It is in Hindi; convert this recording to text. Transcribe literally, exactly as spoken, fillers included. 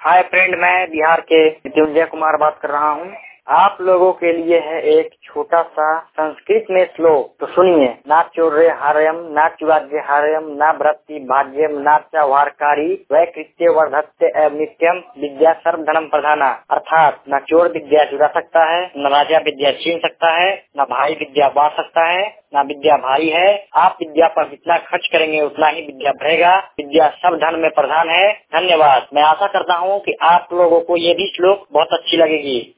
हाय फ्रेंड, मैं बिहार के मृत्युंजय कुमार बात कर रहा हूँ। आप लोगों के लिए है एक छोटा सा संस्कृत में श्लोक, तो सुनिए। ना चोर्य हार्यम, ना चुवाज्य हार्यम, ना व्रति भाज्यम, ना चावारकारी, वै कृत्य वर्धत्य एवं नित्यम विद्या सर्व धर्म प्रधाना। अर्थात न चोर विद्या चुरा सकता है, न राजा विद्या छीन सकता है, न भाई विद्या बांट सकता है, ना विद्या भारी है। आप विद्या पर जितना खर्च करेंगे उतना ही विद्या बढ़ेगा। विद्या सब धन में प्रधान है। धन्यवाद। मैं आशा करता हूँ कि आप लोगों को ये भी श्लोक बहुत अच्छी लगेगी।